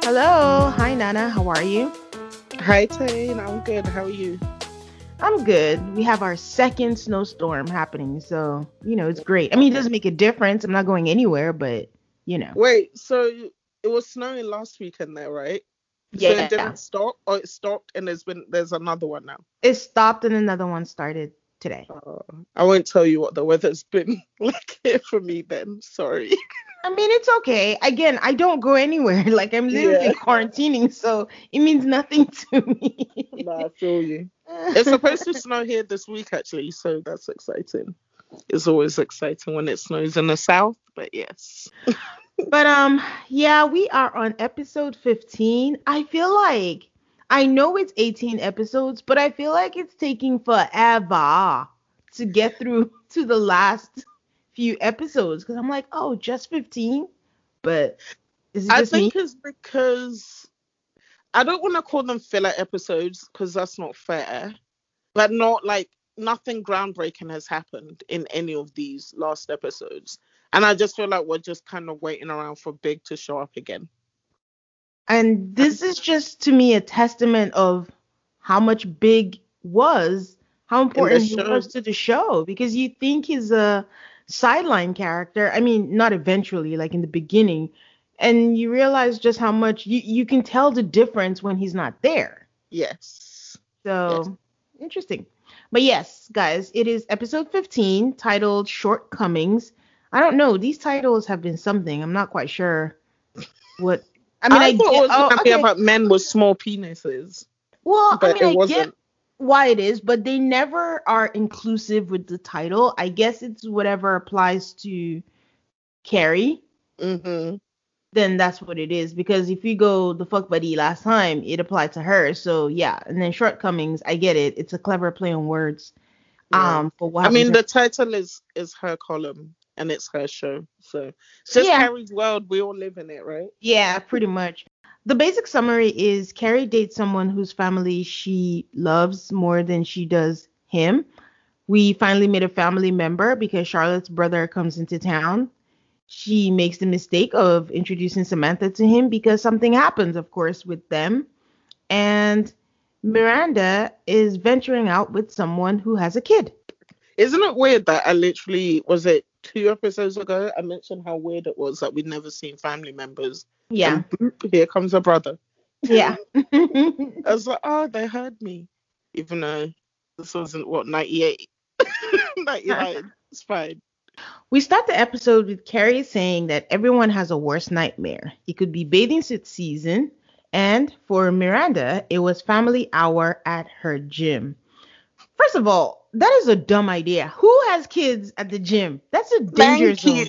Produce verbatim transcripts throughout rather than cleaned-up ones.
Hello. Hi, Nana. How are you? Hi, Tane. I'm good. How are you? I'm good. We have our second snowstorm happening, so, you know, it's great. I mean, it doesn't make a difference. I'm not going anywhere, but, you know. Wait, so it was snowing last weekend there, right? So it Yeah. didn't stop, or it stopped, and there's been there's another one now. It stopped and another one started today. Uh, I won't tell you what the weather's been like here for me then. Sorry. I mean, it's okay. Again, I don't go anywhere. Like, I'm literally Yeah. quarantining, so it means nothing to me. No, I feel you. It's supposed to snow here this week actually, so that's exciting. It's always exciting when it snows in the south, but yes. But um yeah, we are on episode fifteen. I feel like I know it's eighteen episodes, but I feel like it's taking forever to get through to the last few episodes cuz I'm like, "Oh, just fifteen?" But is it I just me? think it's because I don't want to call them filler episodes because that's not fair. But not like nothing groundbreaking has happened in any of these last episodes. And I just feel like we're just kind of waiting around for Big to show up again. And this is just to me a testament of how much Big was, how In the important he show. was to the show, because you think he's a sideline character. I mean, not eventually, like in the beginning, and you realize just how much you, you can tell the difference when he's not there. Yes. Yes. So interesting. But yes, guys, it is episode fifteen titled Shortcomings. I don't know. These titles have been something. I'm not quite sure what. I mean, I I thought it get. was Oh, gonna be okay. about men with small penises, Well, I but mean, it I get wasn't. why it is, but they never are inclusive with the title. I guess it's whatever applies to Carrie, Mm-hmm. then that's what it is. Because if you go the fuck buddy last time, it applied to her. So yeah, and then shortcomings, I get it. It's a clever play on words. Yeah. Um, for what I happened mean to her. the title is is her column and it's her show. So it's just Yeah, Carrie's world. We all live in it, right? yeah, pretty much. The basic summary is Carrie dates someone whose family she loves more than she does him. We finally meet a family member because Charlotte's brother comes into town. She makes the mistake of introducing Samantha to him because something happens, of course, with them. And Miranda is venturing out with someone who has a kid. Isn't it weird that I literally was it two episodes ago I mentioned how weird it was that we'd never seen family members Yeah, and boop, here comes a brother. yeah. I was like, oh, they heard me. Even though this wasn't what ninety-eight, ninety-nine. It's fine. We start the episode with Carrie saying that everyone has a worst nightmare. It could be bathing suit season, and for Miranda, it was family hour at her gym. First of all, that is a dumb idea. Who has kids at the gym? That's a danger Thank you. zone.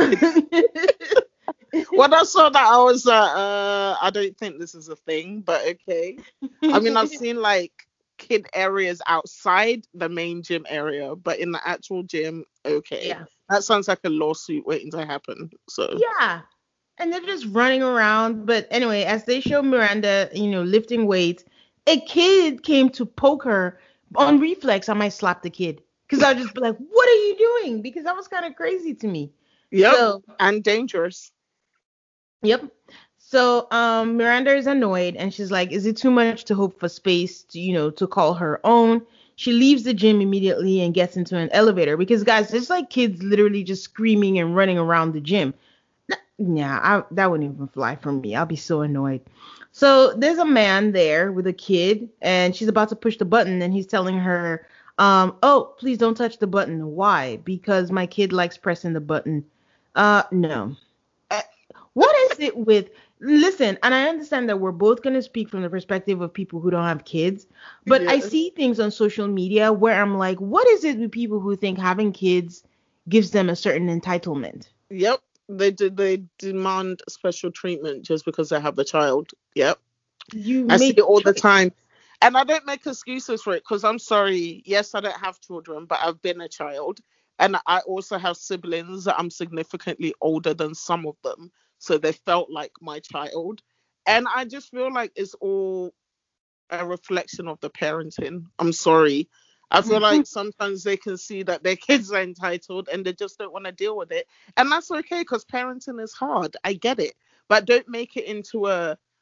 When I saw that, I was like, uh, I don't think this is a thing, but okay. I mean, I've seen like kid areas outside the main gym area, but in the actual gym, okay. Yeah. That sounds like a lawsuit waiting to happen. So, Yeah. And they're just running around. But anyway, as they show Miranda, you know, lifting weights, a kid came to poke her. On reflex, I might slap the kid. Because I'll just be like, what are you doing? Because that was kind of crazy to me. yep, So, and dangerous. yep. So, um, Miranda is annoyed and she's like, is it too much to hope for space to, you know, to call her own? She leaves the gym immediately and gets into an elevator because, guys, there's like kids literally just screaming and running around the gym. Yeah, I, that wouldn't even fly for me. I'll be so annoyed. So there's a man there with a kid, and she's about to push the button, and he's telling her, um, "Oh, please don't touch the button. Why? Because my kid likes pressing the button." Uh, no. Uh, what is it with? Listen, and I understand that we're both gonna speak from the perspective of people who don't have kids, but I Yeah. see things on social media where I'm like, what is it with people who think having kids gives them a certain entitlement? Yep. They do. They demand special treatment just because they have a child. Yep. You I see made it the all the choice. time. And I don't make excuses for it because I'm sorry. Yes, I don't have children, but I've been a child. And I also have siblings that I'm significantly older than some of them. So they felt like my child. And I just feel like it's all a reflection of the parenting. I'm sorry. I feel like sometimes they can see that their kids are entitled and they just don't want to deal with it. And that's okay because parenting is hard. I get it. But don't make it into a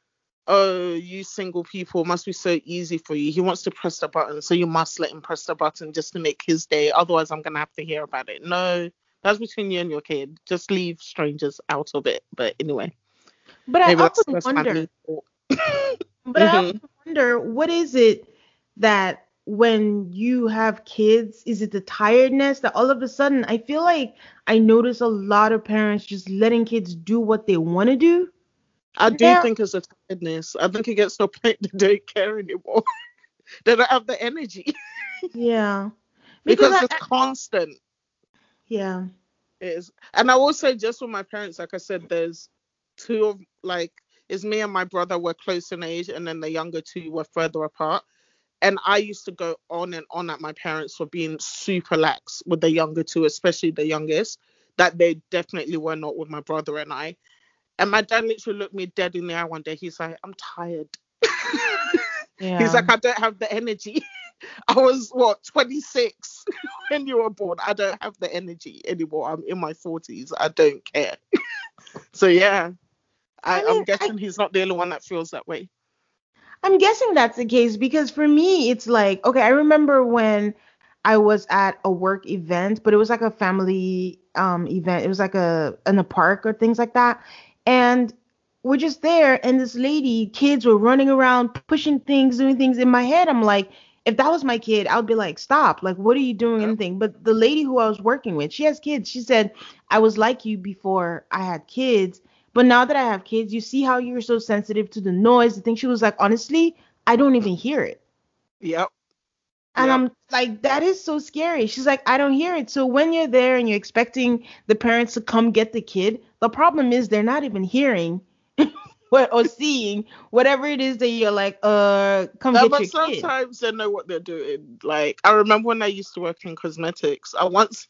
oh, you single people must be so easy for you. He wants to press the button, so you must let him press the button just to make his day. Otherwise, I'm gonna have to hear about it. No, that's between you and your kid. Just leave strangers out of it. But anyway, But I maybe that's often that's my wonder, new thought. but I hmm often wonder, what is it that when you have kids, is it the tiredness that all of a sudden I feel like I notice a lot of parents just letting kids do what they want to do I do now? think it's a tiredness. I think it gets to a point they don't care anymore. They don't have the energy Yeah. Because because I, it's I constant. yeah. It is, and I will say, just with my parents, like I said, there's two of like it's me and my brother were close in age, and then the younger two were further apart. And I used to go on and on at my parents for being super lax with the younger two, especially the youngest, that they definitely were not with my brother and I. And my dad literally looked me dead in the eye one day. He's like, I'm tired. He's Yeah. like, I don't have the energy. I was, what, twenty-six when you were born. I don't have the energy anymore. I'm in my forties. I don't care. So, yeah, I I, I'm mean, I guessing he's not the only one that feels that way. I'm guessing that's the case because for me, it's like, okay, I remember when I was at a work event, but it was like a family um event. It was like a in a park or things like that. And we're just there, and this lady, kids were running around, pushing things, doing things. In my head, I'm like, if that was my kid, I would be like, stop. Like, what are you doing? Yep. Anything. But the lady who I was working with, she has kids. She said, I was like you before I had kids. But now that I have kids, you see how you're so sensitive to the noise. The thing she was like, honestly, I don't even hear it. Yep. And Yep. I'm like, that is so scary. She's like, I don't hear it. So when you're there and you're expecting the parents to come get the kid, the problem is they're not even hearing what or seeing whatever it is that you're like, uh, come Uh, get but your kid. sometimes they know what they're doing. Like, I remember when I used to work in cosmetics, I once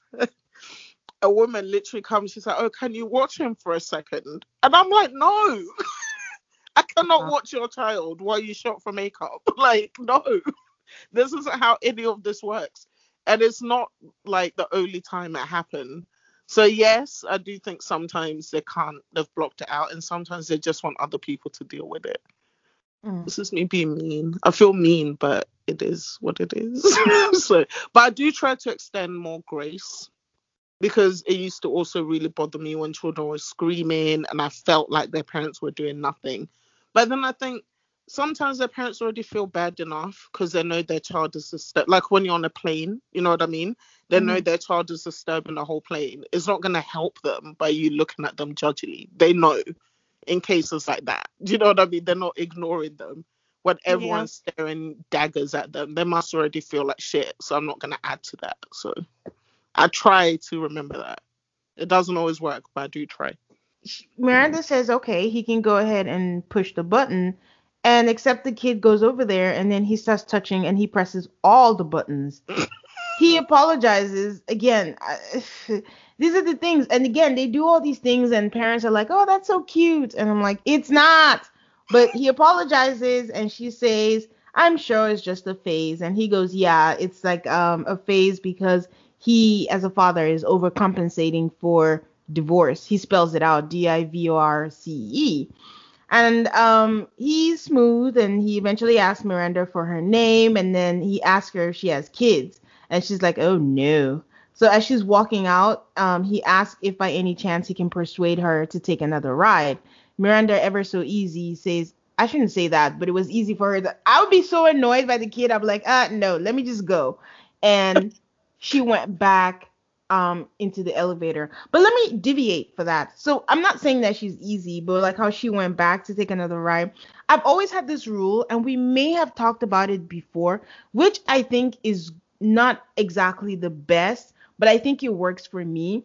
a woman literally comes, she's like, oh, can you watch him for a second? And I'm like, no, I cannot Uh, watch your child while you shop for makeup. Like, no, this isn't how any of this works. And it's not like the only time it happened. So, yes, I do think sometimes they can't, they've blocked it out, and sometimes they just want other people to deal with it. mm, This is me being mean. I feel mean, but it is what it is. So, but I do try to extend more grace because it used to also really bother me when children were screaming and I felt like their parents were doing nothing. But then I think sometimes their parents already feel bad enough because they know their child is disturb- like when you're on a plane, you know what I mean? They know mhm. their child is disturbing the whole plane. It's not going to help them by you looking at them judgily. They know in cases like that. Do you know what I mean? They're not ignoring them. When Yeah. everyone's staring daggers at them, they must already feel like shit. So I'm not going to add to that. So I try to remember that. It doesn't always work, but I do try. Sh- Miranda says, okay, he can go ahead and push the button. And except the kid goes over there and then he starts touching and he presses all the buttons. He apologizes again. I, these are the things, and again, they do all these things, and parents are like, "Oh, that's so cute," and I'm like, "It's not." But he apologizes, and she says, "I'm sure it's just a phase," and he goes, "Yeah, it's like um a phase because he, as a father, is overcompensating for divorce." He spells it out, D I V O R C E. And um, he's smooth, and he eventually asks Miranda for her name, and then he asks her if she has kids, and she's like, "Oh no." So as she's walking out, um, he asks if by any chance he can persuade her to take another ride. Miranda, ever so easy, says, "I shouldn't say that, but it was easy for her. To, I would be so annoyed by the kid. I'm like, ah, no, let me just go." And she went back um into the elevator. But let me deviate for that. So I'm not saying that she's easy, but like how she went back to take another ride. I've always had this rule, and we may have talked about it before, which I think is not exactly the best, but I think it works for me.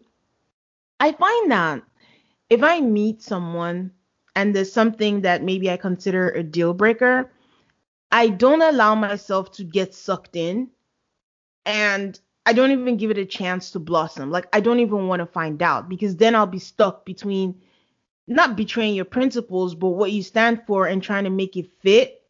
I find that if I meet someone and there's something that maybe I consider a deal breaker, I don't allow myself to get sucked in, and I don't even give it a chance to blossom. Like I don't even want to find out because then I'll be stuck between not betraying your principles, but what you stand for and trying to make it fit.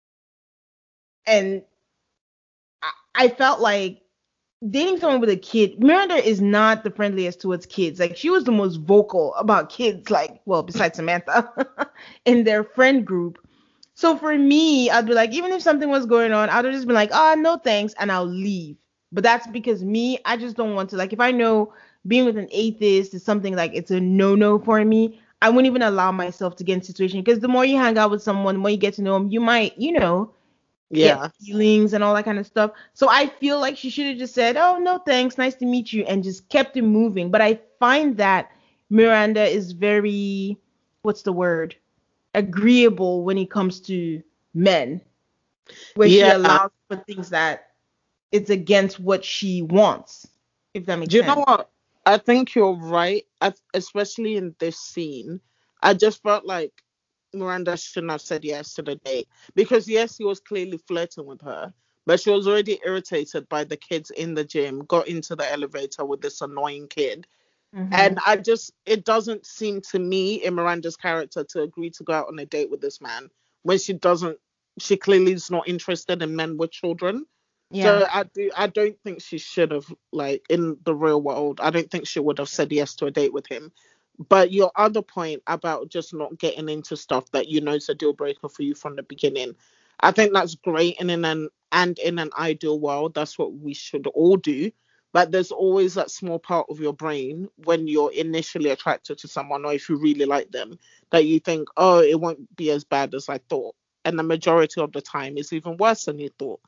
And I, I felt like dating someone with a kid, Miranda is not the friendliest towards kids. Like she was the most vocal about kids, like, well, besides Samantha, in their friend group. So for me, I'd be like, even if something was going on, I'd just be like, oh, no thanks, and I'll leave. But that's because me, I just don't want to. Like, if I know being with an atheist is something like it's a no-no for me, I wouldn't even allow myself to get in a situation. Because the more you hang out with someone, the more you get to know them, you might, you know, get Yeah. feelings and all that kind of stuff. So I feel like she should have just said, oh, no thanks, nice to meet you, and just kept it moving. But I find that Miranda is very, what's the word? Agreeable when it comes to men, where she Yeah. allows for things that it's against what she wants, if that makes Do you know sense. what? I think you're right, I, especially in this scene. I just felt like Miranda shouldn't have said yes to the date because, yes, he was clearly flirting with her, but she was already irritated by the kids in the gym, got into the elevator with this annoying kid. And Mm-hmm. I just, it doesn't seem to me in Miranda's character to agree to go out on a date with this man when she doesn't, she clearly is not interested in men with children. Yeah. So I do, I don't think she should have, like, in the real world, I don't think she would have said yes to a date with him. But your other point about just not getting into stuff that you know is a deal breaker for you from the beginning, I think that's great. And in an and in an ideal world, that's what we should all do. But there's always that small part of your brain when you're initially attracted to someone, or if you really like them, that you think, oh, it won't be as bad as I thought. And the majority of the time, it's even worse than you thought.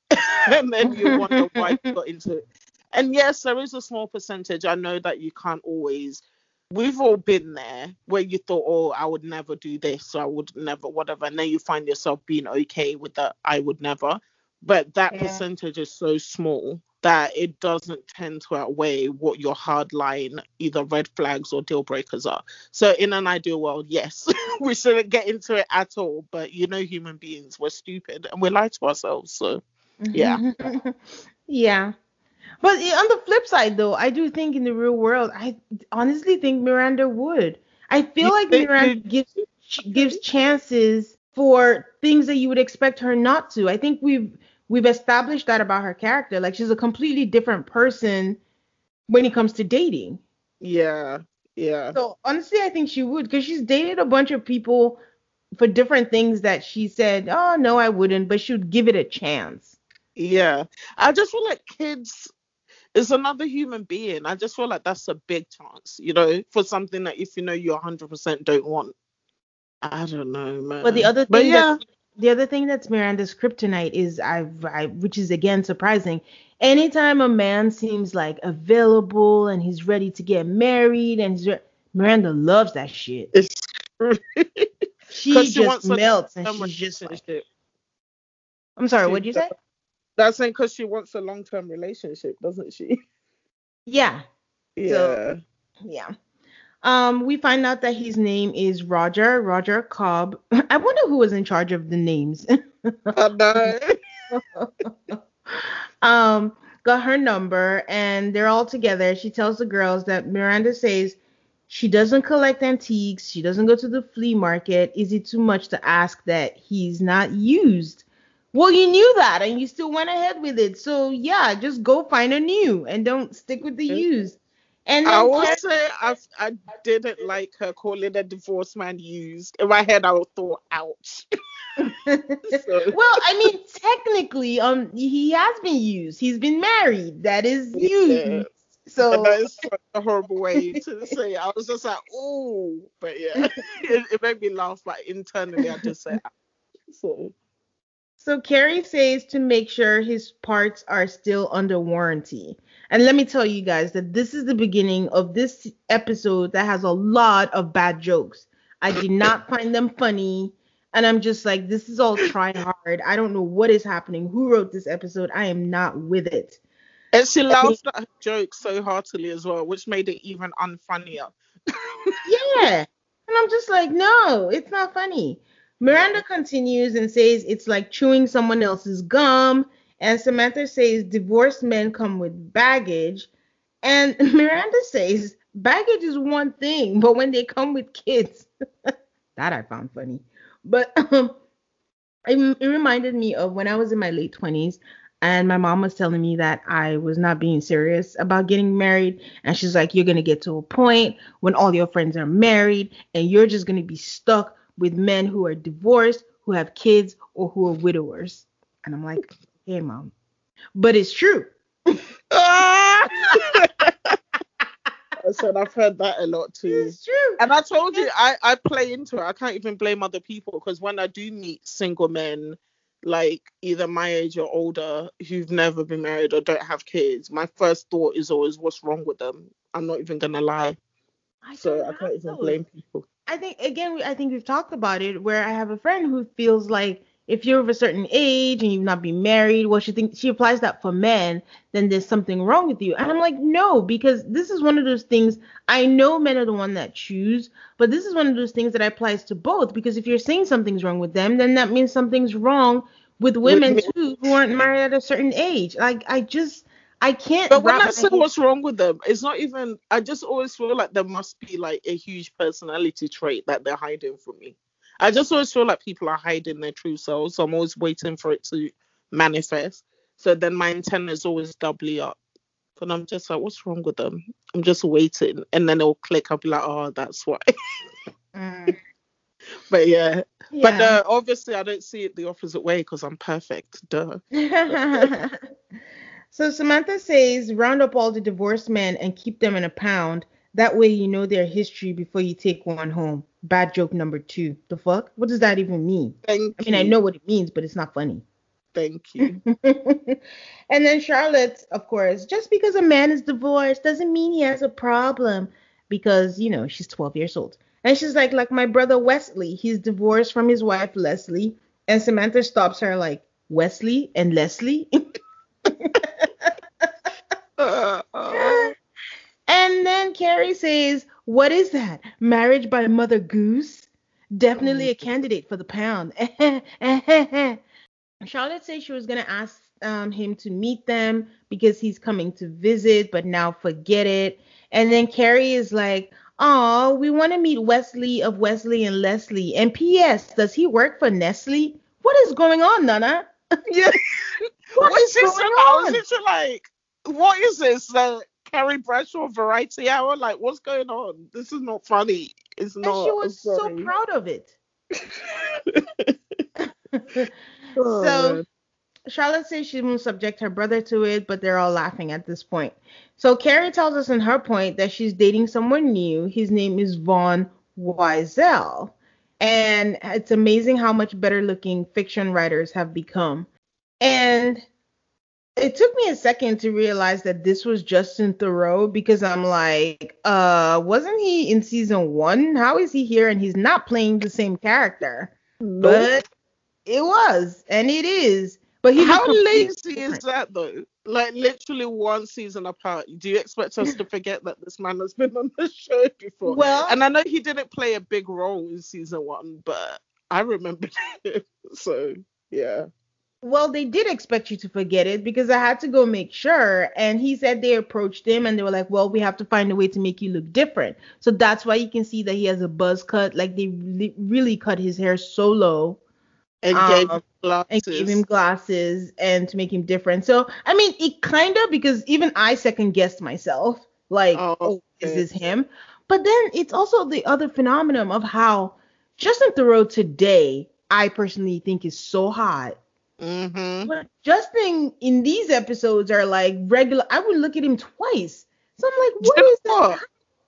And then you wonder why you got into it. And yes, there is a small percentage. I know that you can't always. We've all been there where you thought, oh, I would never do this, or I would never, whatever. And then you find yourself being okay with that, I would never. But that Yeah. percentage is so small that it doesn't tend to outweigh what your hard line, either red flags or deal breakers are. So in an ideal world, yes, we shouldn't get into it at all. But you know, human beings, we're stupid and we lie to ourselves. So yeah. Yeah. But i- on the flip side, though, I do think in the real world, I honestly think Miranda would. I You feel like think Miranda you gives gives chances for things that you would expect her not to. I think we've we've established that about her character. Like she's a completely different person when it comes to dating. Yeah, yeah, So honestly, I think she would because she's dated a bunch of people for different things that she said, oh no, I wouldn't, but she would give it a chance. yeah. I just feel like kids is another human being. I just feel like that's a big chance, you know, for something that if you know you one hundred percent don't want. I don't know, But the man. other But thing that's yeah, the other thing that's Miranda's kryptonite is I've I, which is again surprising. Anytime a man seems like available and he's ready to get married and he's re- Miranda loves that shit. it's because She she just wants a melts and long-term she's just like, relationship. I'm sorry, She what'd you does. say? That's saying because she wants a long-term relationship, doesn't she? Yeah. So Yeah. yeah. Um, we find out that his name is Roger, Roger Cobb. I wonder who was in charge of the names. I know. um, got her number and they're all together. She tells the girls that Miranda says she doesn't collect antiques, she doesn't go to the flea market. Is it too much to ask that he's not used? Well, you knew that and you still went ahead with it. So yeah, just go find a new and don't stick with the used. And I then will Carrie, say I I didn't like her calling a divorced man used. In my head, I thought, ouch. So well, I mean, technically, um, he has been used. He's been married. That is yeah, used. but So that is such a horrible way to say it. I was just like, oh, but yeah, it, it made me laugh. But internally, I just said, ouch. So So Carrie says to make sure his parts are still under warranty. And let me tell you guys that this is the beginning of this episode that has a lot of bad jokes. I did not find them funny. And I'm just like, this is all try hard. I don't know what is happening. Who wrote this episode? I am not with it. and she I mean, laughed at her joke so heartily as well, which made it even unfunnier. yeah. And I'm just like, no, it's not funny. Miranda No. continues and says it's like chewing someone else's gum. And Samantha says divorced men come with baggage. And Miranda says baggage is one thing, but when they come with kids, that I found funny. But um, it, it reminded me of when I was in my late twenties and my mom was telling me that I was not being serious about getting married. And she's like, you're going to get to a point when all your friends are married and you're just going to be stuck with men who are divorced, who have kids or who are widowers. And I'm like, hey, mom. But it's true. I said I've heard that a lot too. It's true. And I told you, I, I play into it. I can't even blame other people because when I do meet single men, like either my age or older, who've never been married or don't have kids, my first thought is always, what's wrong with them? I'm not even going to lie. I so I can't even those. blame people. I think, again, I think we've talked about it where I have a friend who feels like if you're of a certain age and you've not been married, well, she thinks she applies that for men, then there's something wrong with you. And I'm like, no, because this is one of those things. I know men are the one that choose, but this is one of those things that applies to both. Because if you're saying something's wrong with them, then that means something's wrong with women with too who aren't married at a certain age. Like, I just, I can't. But when I say what's wrong with them, it's not even. I just always feel like there must be like a huge personality trait that they're hiding from me. I just always feel like people are hiding their true selves. So I'm always waiting for it to manifest. So then my antenna is always doubly up. And I'm just like, what's wrong with them? I'm just waiting. And then it'll click. I'll be like, oh, that's why. mm. But yeah. yeah. But uh, obviously I don't see it the opposite way because I'm perfect. Duh. So Samantha says, round up all the divorced men and keep them in a pound. That way you know their history before you take one home. Bad joke number two. The fuck? What does that even mean? Thank I mean, you. I know what it means, but it's not funny. Thank you. And then Charlotte, of course, just because a man is divorced doesn't mean he has a problem. Because, you know, she's twelve years old. And she's like, like my brother Wesley, he's divorced from his wife Leslie. And Samantha stops her like, Wesley and Leslie? uh, uh. And then Carrie says, what is that? Marriage by Mother Goose? Definitely a candidate for the pound. Charlotte said she was going to ask um, him to meet them because he's coming to visit, but now forget it. And then Carrie is like, oh, we want to meet Wesley of Wesley and Leslie. And P S, does he work for Nestle? What is going on, Nana? Yeah. what, what is this about? Is it like, what is this? Uh, Carrie Bradshaw Variety Hour? Like, what's going on? This is not funny. It's not. And she was so proud of it. oh, so man. Charlotte says she won't subject her brother to it, but they're all laughing at this point. So Carrie tells us in her point that she's dating someone new. His name is Vaughn Wiesel. And it's amazing how much better looking fiction writers have become. And it took me a second to realize that this was Justin Theroux because I'm like, uh, wasn't he in season one? How is he here and he's not playing the same character? Nope. But it was, and it is. But he how lazy different. Is that though? Like literally one season apart. Do you expect us to forget that this man has been on the show before? Well, and I know he didn't play a big role in season one, but I remember it. So yeah. Well, they did expect you to forget it because I had to go make sure. And he said they approached him and they were like, well, we have to find a way to make you look different. So that's why you can see that he has a buzz cut. Like they really, really cut his hair so low. And, um, gave him glasses. and gave him glasses and to make him different. So, I mean, it kind of, because even I second guessed myself. Like, oh, oh is this him? But then it's also the other phenomenon of how Justin Theroux today, I personally think is so hot. Mm-hmm. But Justin in these episodes are like regular. I would look at him twice. So I'm like, what is that?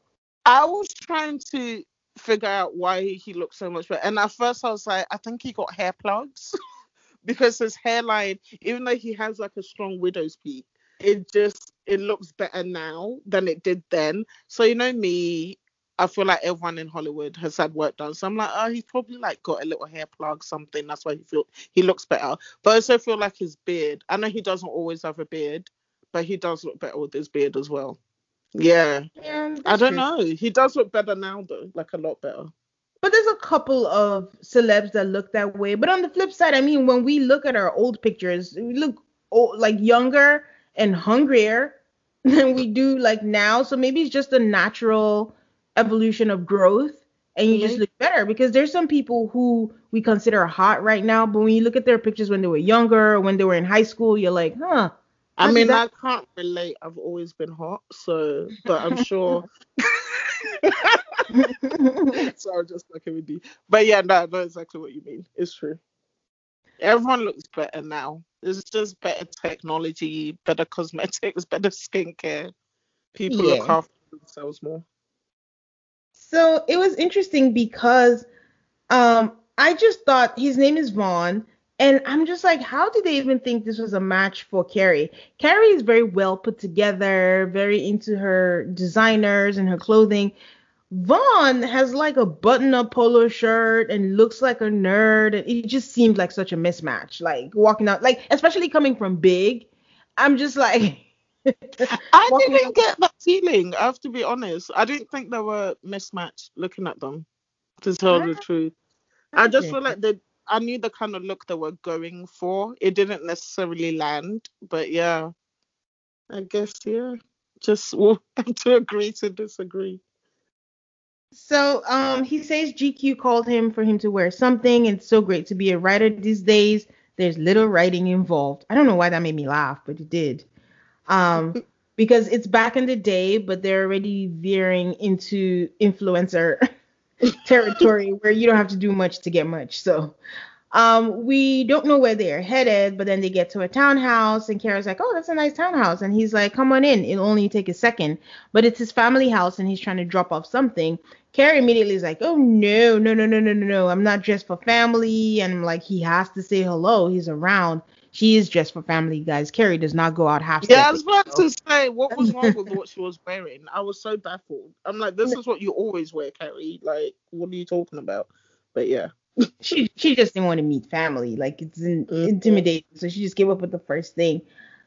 I was trying to figure out why he looked so much better. And at first I was like, I think he got hair plugs because his hairline, even though he has like a strong widow's peak, it just, it looks better now than it did then. So, you know me, I feel like everyone in Hollywood has had work done. So I'm like, oh, he's probably like got a little hair plug, something. That's why he feel he looks better. But I also feel like his beard, I know he doesn't always have a beard, but he does look better with his beard as well. Yeah. Yeah, I don't true. know. He does look better now though, like a lot better. But there's a couple of celebs that look that way. But on the flip side, I mean, when we look at our old pictures, we look old, like younger and hungrier than we do like now. So maybe it's just a natural evolution of growth and you mm-hmm. just look better, because there's some people who we consider hot right now, but when you look at their pictures when they were younger or when they were in high school, you're like, huh. I mean, that... I can't relate. I've always been hot, so, but I'm sure. So I'm just fucking with you. But yeah, no, I know exactly what you mean. It's true. Everyone looks better now. There's just better technology, better cosmetics, better skincare. People look Yeah. after themselves more. So it was interesting because um I just thought his name is Vaughn, and I'm just like, how did they even think this was a match for Carrie? Carrie is very well put together, very into her designers and her clothing. Vaughn has like a button-up polo shirt and looks like a nerd, and it just seemed like such a mismatch. Like walking out, like especially coming from Big, I'm just like I walking didn't out. get that feeling. I have to be honest. I didn't think they were mismatched looking at them, to tell I, the truth. I I just feel did. like they, I knew the kind of look they were going for. It didn't necessarily land, but yeah, I guess yeah. Just we'll have to agree to disagree. So um, he says G Q called him for him to wear something. It's so great to be a writer these days. There's little writing involved. I don't know why that made me laugh, but it did. Um, because it's back in the day, but they're already veering into influencer territory where you don't have to do much to get much. So um, we don't know where they're headed, but then they get to a townhouse, and Kara's like, "Oh, that's a nice townhouse," and he's like, "Come on in. It'll only take a second." But it's his family house, and he's trying to drop off something. Kara immediately is like, "Oh no, no, no, no, no, no, no! I'm not dressed for family." And like, he has to say hello. He's around. She is dressed for family, guys. Carrie does not go out half Yeah, I stepping. was about So. to say, what was wrong with what she was wearing? I was so baffled. I'm like, this is what you always wear, Carrie. Like, what are you talking about? But yeah. she she just didn't want to meet family. Like it's in, Mhm. intimidating. So she just gave up with the first thing.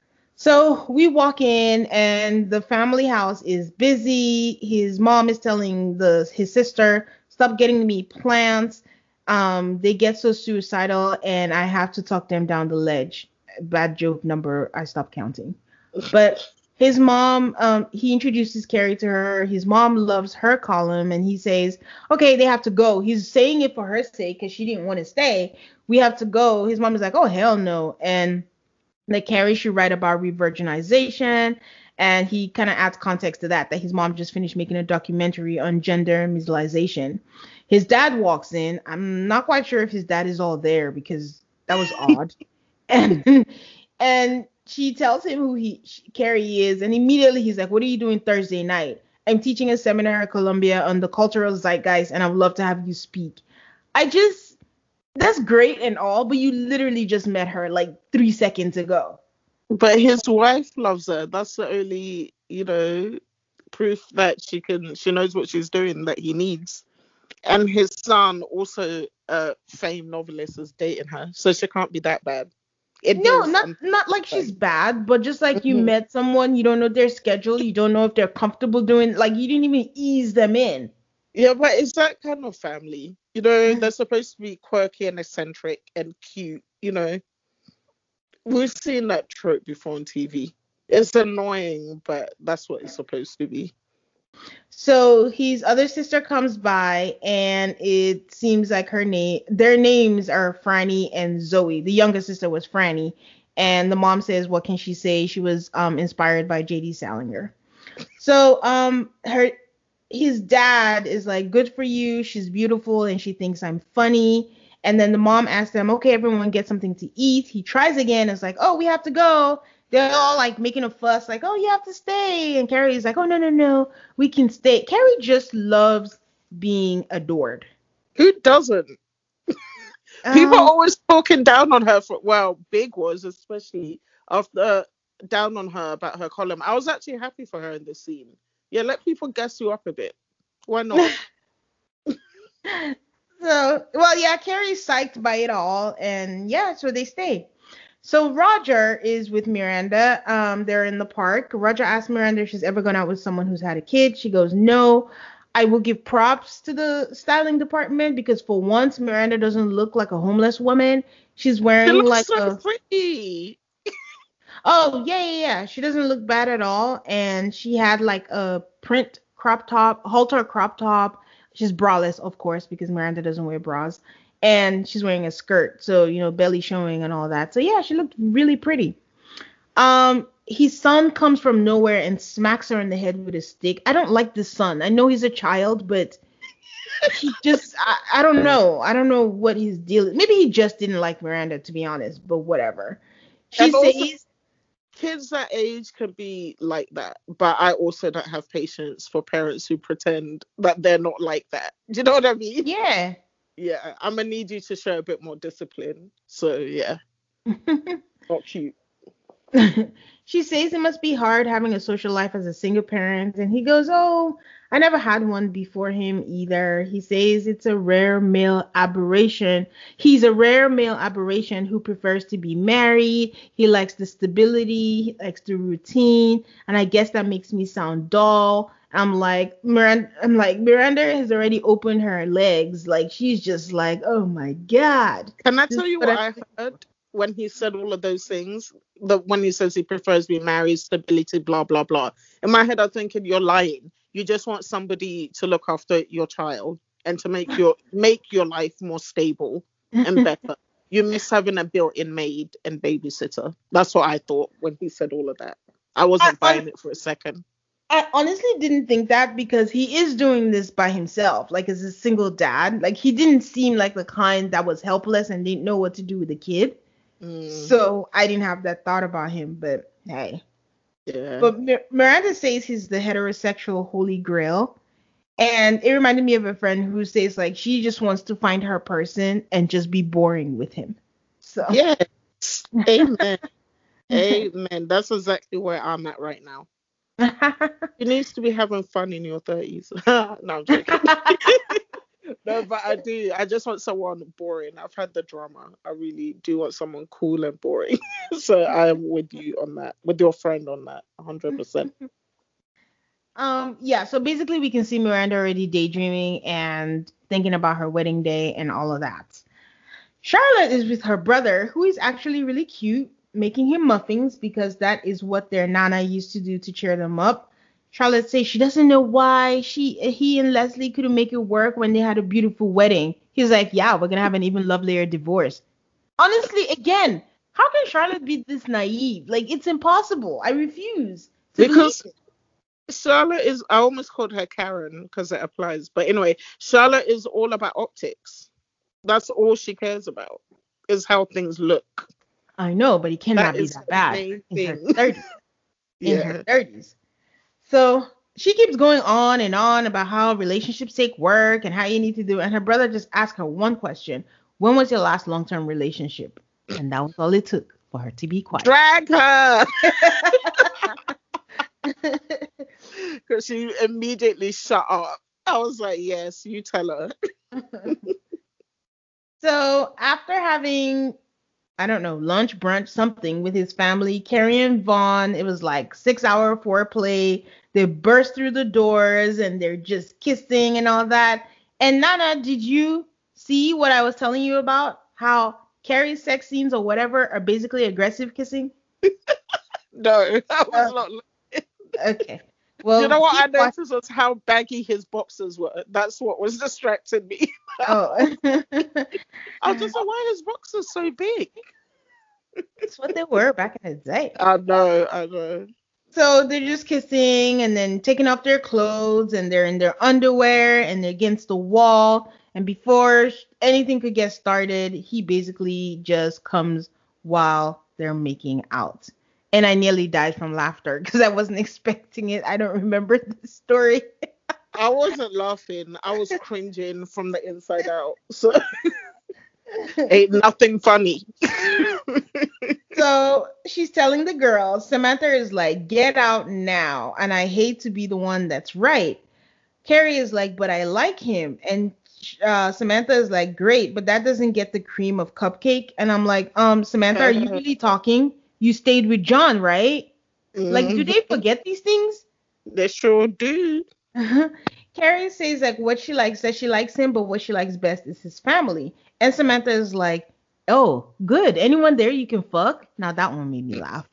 So we walk in and the family house is busy. His mom is telling the his sister, stop getting me plants. Um, they get so suicidal and I have to talk them down the ledge. Bad joke number, I stopped counting. But his mom, um, he introduces Carrie to her. His mom loves her column and he says, okay, they have to go. He's saying it for her sake because she didn't want to stay. We have to go. His mom is like, oh, hell no. And that Carrie should write about re-virginization, and he kind of adds context to that, that his mom just finished making a documentary on gender mutilation. His dad walks in. I'm not quite sure if his dad is all there because that was odd. And and she tells him who he Carrie is, and immediately he's like, "What are you doing Thursday night?" "I'm teaching a seminar at Columbia on the cultural zeitgeist, and I would love to have you speak." I just That's great and all, but you literally just met her like three seconds ago. But his wife loves her. That's the only, you know, proof that she can, she knows what she's doing that he needs. And his son, also a famed novelist, is dating her, so she can't be that bad in No, his not um, not like she's time. bad, but just like you Mhm. met someone, you don't know their schedule, you don't know if they're comfortable doing, like you didn't even ease them in. Yeah, but it's that kind of family. You know, they're supposed to be quirky and eccentric and cute. You know, we've seen that trope before on T V. It's annoying, but that's what it's supposed to be. So his other sister comes by, and it seems like her name, their names are Franny and Zoe. The younger sister was Franny, and the mom says, "What can she say?" She was um inspired by J D. Salinger. So um her his dad is like, "Good for you. She's beautiful and she thinks I'm funny." And then the mom asks them, "Okay, everyone get something to eat." He tries again. It's like, "Oh, we have to go." They're all like making a fuss, like, "Oh, you have to stay." And Carrie's like, "Oh, no, no, no, we can stay." Carrie just loves being adored. Who doesn't? People are Um, always talking down on her for, well, Big was especially after down on her about her column. I was actually happy for her in this scene. Yeah, let people gas you up a bit. Why not? so, well, yeah, Carrie's psyched by it all, and yeah, so they stay. So Roger is with Miranda. Um, they're in the park. Roger asks Miranda if she's ever gone out with someone who's had a kid. She goes, no. I will give props to the styling department because for once Miranda doesn't look like a homeless woman. She's She wearing looks like so a pretty. oh yeah yeah yeah. She doesn't look bad at all, and she had like a print crop top, halter crop top. She's braless, of course, because Miranda doesn't wear bras, and she's wearing a skirt, so you know belly showing and all that. So yeah, she looked really pretty. Um, his son comes from nowhere and smacks her in the head with a stick. I don't like this son. I know he's a child, but He just, I, I don't know. I don't know what his deal is. Maybe he just didn't like Miranda, to be honest, but whatever. She And also, says, kids that age can be like that, but I also don't have patience for parents who pretend that they're not like that. Do you know what I mean? yeah. Yeah, I'm gonna need you to show a bit more discipline. So yeah, not cute. She says it must be hard having a social life as a single parent, and he goes, "Oh, I never had one before him either." He says it's a rare male aberration. He's a rare male aberration who prefers to be married. He likes the stability, he likes the routine, and I guess that makes me sound dull. I'm like Miranda. I'm like Miranda has already opened her legs. Like she's just like, oh my god. Can I This is tell you what what I I heard when he said all of those things? The when he says he prefers being married, stability, blah blah blah. In my head, I'm thinking you're lying. You just want somebody to look after your child and to make your make your life more stable and better. You miss having a built-in maid and babysitter. That's what I thought when he said all of that. I I, wasn't hon- buying it for a second. I honestly didn't think that because he is doing this by himself, like as a single dad. Like he didn't seem like the kind that was helpless and didn't know what to do with the kid. Mm, So I didn't have that thought about him, but hey. yeah. But Mir- Miranda says he's the heterosexual holy grail. And it reminded me of a friend who says like she just wants to find her person and just be boring with him. So Yes. Amen. Amen. That's exactly where I'm at right now. You need to be having fun in your thirties. No, I'm joking. No, but I do. I just want someone boring. I've had the drama. I really do want someone cool and boring. So I am with you on that, with your friend on that, one hundred percent. Um, yeah, so basically we can see Miranda already daydreaming and thinking about her wedding day and all of that. Charlotte is with her brother, who is actually really cute, making him muffins because that is what their nana used to do to cheer them up. Charlotte says she doesn't know why she he and Leslie couldn't make it work when they had a beautiful wedding. He's like, yeah, we're gonna have an even lovelier divorce. Honestly, again, how can Charlotte be this naive? Like, it's impossible. I refuse to believe Because it. Charlotte is, I almost called her Karen because it applies. But anyway, Charlotte is all about optics. That's all she cares about, is how things look. I know, but he That cannot be is that her bad main in her thing. thirties. In her Yeah. thirties. So she keeps going on and on about how relationships take work and how you need to do it. And her brother just asked her one question. When was your last long-term relationship? And that was all it took for her to be quiet. Drag her. Because she immediately shut up. I was like, yes, you tell her. So after having, I don't know, lunch, brunch, something with his family, Carrie and Vaughn, it was like six hour foreplay. They burst through the doors and they're just kissing and all that. And Nana, did you see what I was telling you about? How Carrie's sex scenes or whatever are basically aggressive kissing? No, I Uh, was not. okay. You Well, know what I keep watching. noticed was how baggy his boxers were. That's what was distracting me. Oh. I was just like, why are his boxers so big? It's what they were back in the day. I know, I know. So they're just kissing and then taking off their clothes and they're in their underwear and they're against the wall. And before anything could get started, he basically just comes while they're making out. And I nearly died from laughter because I wasn't expecting it. I don't remember the story. I wasn't laughing. I was cringing from the inside out. So ain't nothing funny. So she's telling the girls, Samantha is like, get out now. And I hate to be the one that's right. Carrie is like, but I like him. And uh, Samantha is like, great, but that doesn't get the cream of cupcake. And I'm like, um, Samantha, are you really talking? You stayed with John, right? Like, do Mhm. they forget these things? They sure do. Carrie says like what she likes, that she likes him, but what she likes best is his family. And Samantha is like, oh, good. Anyone there you can fuck? Now that one made me laugh.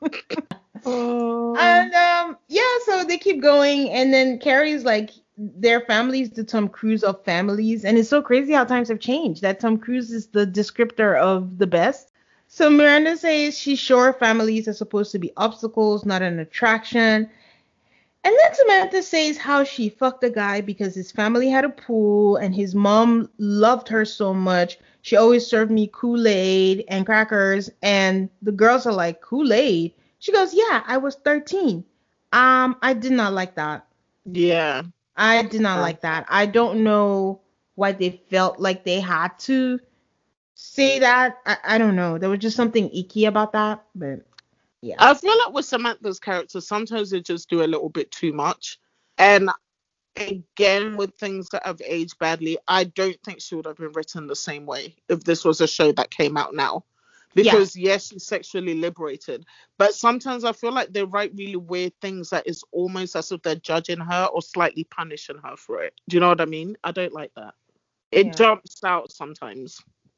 Oh. And um, yeah, so they keep going, and then Carrie's like, their family's the Tom Cruise of families, and it's so crazy how times have changed. That Tom Cruise is the descriptor of the best. So Miranda says she's sure families are supposed to be obstacles, not an attraction. And then Samantha says how she fucked a guy because his family had a pool and his mom loved her so much. She always served me Kool-Aid and crackers. And the girls are like, Kool-Aid? She goes, yeah, I was thirteen. Um, I did not like that. Yeah. I did not like that. I don't know why they felt like they had to say that. I, I don't know. There was just something icky about that. But yeah. I feel like with Samantha's character, sometimes they just do a little bit too much. And again, with things that have aged badly, I don't think she would have been written the same way if this was a show that came out now. Because yeah. yes, she's sexually liberated, but sometimes I feel like they write really weird things that is almost as if they're judging her or slightly punishing her for it. Do you know what I mean? I don't like that. It yeah. jumps out sometimes.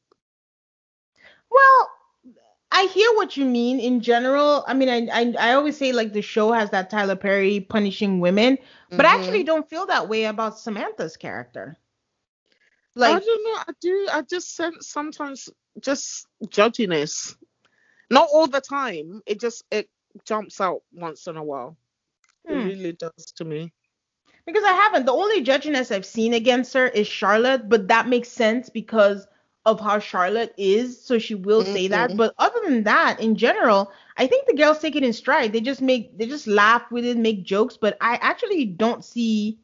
Well, I hear what you mean in general. I mean, I, I I always say like the show has that Tyler Perry punishing women, but mm-hmm. I actually don't feel that way about Samantha's character. Like, I don't know. I do. I just sense sometimes just judginess. Not all the time. It just it jumps out once in a while. Hmm. It really does to me. Because I haven't. The only judginess I've seen against her is Charlotte, but that makes sense because of how Charlotte is, so she will mm-hmm. say that. But other than that, in general, I think the girls take it in stride. They just make, they just laugh with it, make jokes. But I actually don't see,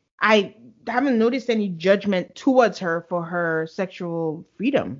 I haven't noticed any judgment towards her for her sexual freedom.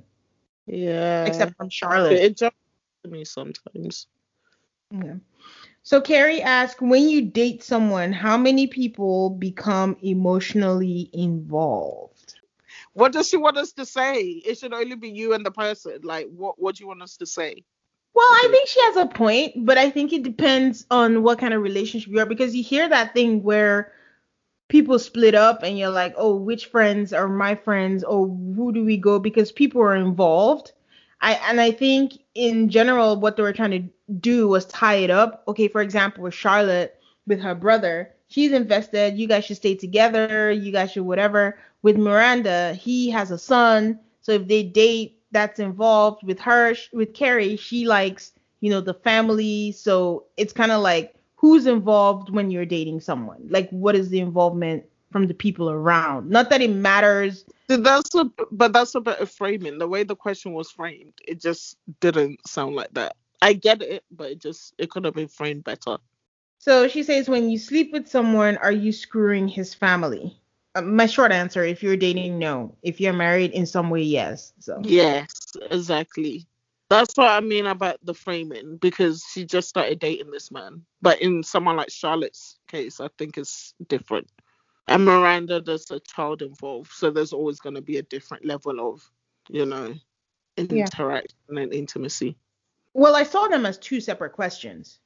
Yeah. Except from Charlotte. It jumps to me sometimes. Yeah. So Carrie asks, when you date someone, how many people become emotionally involved? What does she want us to say? It should only be you and the person. Like, what, what do you want us to say? Well, I think she has a point, but I think it depends on what kind of relationship you are, because you hear that thing where people split up and you're like, oh, which friends are my friends? Or who do we go? Because people are involved. I and I think in general, what they were trying to do was tie it up. Okay, for example, with Charlotte, with her brother, she's invested. You guys should stay together. You guys should whatever. With Miranda, he has a son. So if they date, that's involved. With her, with Carrie, she likes, you know, the family. So it's kind of like, who's involved when you're dating someone? Like, what is the involvement from the people around? Not that it matters. That's a, but that's a bit of framing. The way the question was framed, it just didn't sound like that. I get it, but it just, it could have been framed better. So she says, when you sleep with someone, are you screwing his family? Uh, my short answer, if you're dating, no. If you're married, in some way, yes. So yes, exactly. That's what I mean about the framing, because she just started dating this man. But in someone like Charlotte's case, I think it's different. And Miranda, there's a child involved, so there's always going to be a different level of, you know, interaction yeah. and intimacy. Well, I saw them as two separate questions.